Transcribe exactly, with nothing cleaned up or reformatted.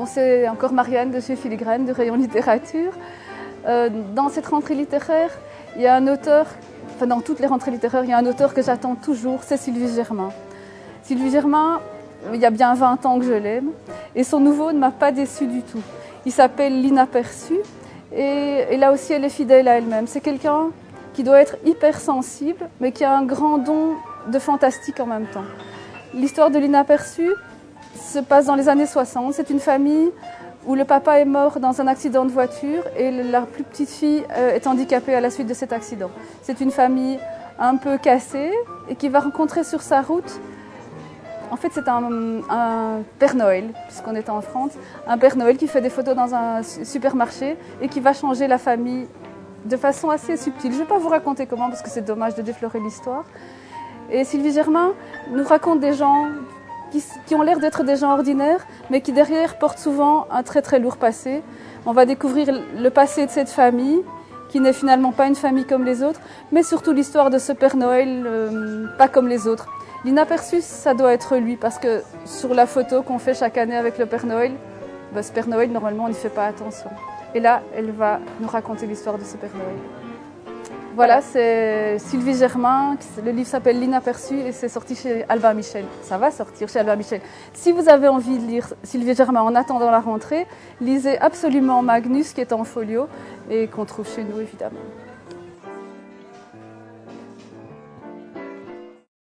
c'est encore Marianne de chez Filigrane, du rayon littérature. Euh, dans cette rentrée littéraire, il y a un auteur, enfin dans toutes les rentrées littéraires, il y a un auteur que j'attends toujours, c'est Sylvie Germain. Sylvie Germain, il y a bien vingt ans que je l'aime, et son nouveau ne m'a pas déçue du tout. Il s'appelle L'Inaperçu, et, et là aussi elle est fidèle à elle-même. C'est quelqu'un qui doit être hypersensible, mais qui a un grand don de fantastique en même temps. L'histoire de L'Inaperçu se passe dans les années soixante. C'est une famille où le papa est mort dans un accident de voiture et la plus petite fille est handicapée à la suite de cet accident. C'est une famille un peu cassée et qui va rencontrer sur sa route, en fait c'est un, un Père Noël, puisqu'on est en France, un Père Noël qui fait des photos dans un supermarché et qui va changer la famille de façon assez subtile. Je ne vais pas vous raconter comment parce que c'est dommage de déflorer l'histoire. Et Sylvie Germain nous raconte des gens qui, qui ont l'air d'être des gens ordinaires, mais qui derrière portent souvent un très très lourd passé. On va découvrir le passé de cette famille, qui n'est finalement pas une famille comme les autres, mais surtout l'histoire de ce Père Noël, euh, pas comme les autres. L'inaperçu, ça doit être lui, parce que sur la photo qu'on fait chaque année avec le Père Noël, ben, ce Père Noël, normalement, on n'y fait pas attention. Et là, elle va nous raconter l'histoire de ce Père Noël. Voilà, c'est Sylvie Germain, le livre s'appelle L'Inaperçu et c'est sorti chez Albin Michel. Ça va sortir chez Albin Michel. Si vous avez envie de lire Sylvie Germain en attendant la rentrée, lisez absolument Magnus qui est en folio et qu'on trouve chez nous évidemment.